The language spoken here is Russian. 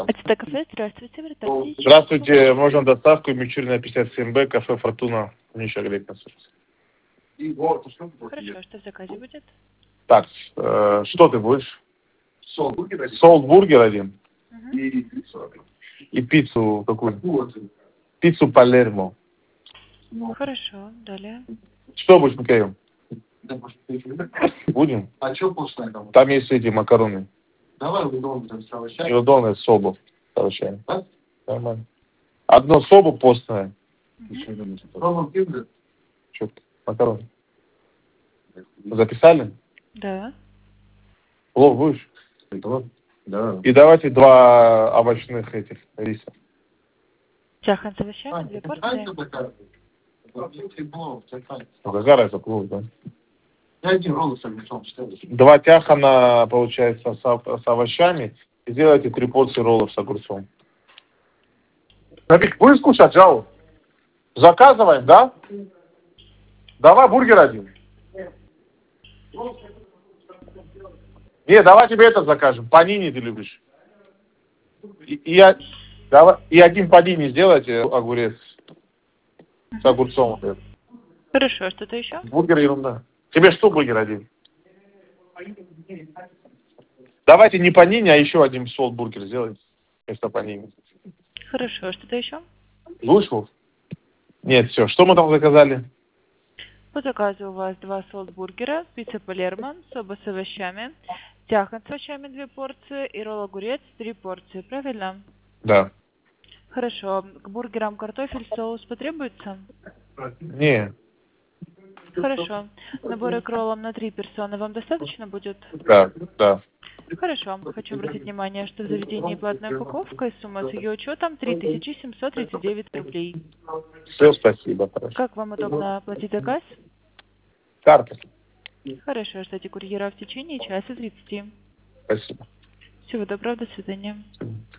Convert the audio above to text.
Это кафе, здравствуйте, вратарь. Здравствуйте, можно доставку Мичурина 57Б, кафе Фортуна, Ниша Грейкнес. Хорошо, что в заказе будет? Так, что ты будешь? Солт-бургер один. И пиццу какую? Пиццу Палермо. Хорошо, далее. Что будешь, Михаил? Будем? А что постное там? Там есть эти макароны. Давай удон там с овощами. И удон собу с овощами. А? Нормально. Одно собу постное. Роман Киндер. Что? Макароны. Записали? Да. Плов будешь? Да. И давайте 2 овощных этих риса. Чахан с овощами, 2 порции. Ну, какая разница, плов, да? Я один ролл с огурцом, 4. 2 тяхана, получается, с овощами. И сделайте 3 порции роллов с огурцом. Набик, будешь кушать, Джау? Заказываем, да? Давай бургер один. Не, давай тебе этот закажем. Панини ты любишь. И один панини сделайте, огурец. С огурцом. Хорошо, что-то еще? Бургер ерунда. Тебе что бургер один? Давайте не панини, а еще один солт-бургер сделайте. Вместо панини. Хорошо, что-то еще? Вышел? Нет, все. Что мы там заказали? По заказу у вас 2 солт-бургера, пицца Палермо, соба с овощами, тяхан с овощами 2 порции и ролл огурец 3 порции, правильно? Да. Хорошо. К бургерам картофель, соус потребуется? Не. Хорошо. Наборы к роллам на 3 персоны вам достаточно будет? Да, да. Хорошо. Хочу обратить внимание, что в заведении платная упаковка и сумма с ее учетом 3739 рублей. Все, спасибо. Хорошо. Как вам удобно оплатить заказ? Карта. Хорошо, ждите курьера в течение часа 30. Спасибо. Всего доброго, до свидания.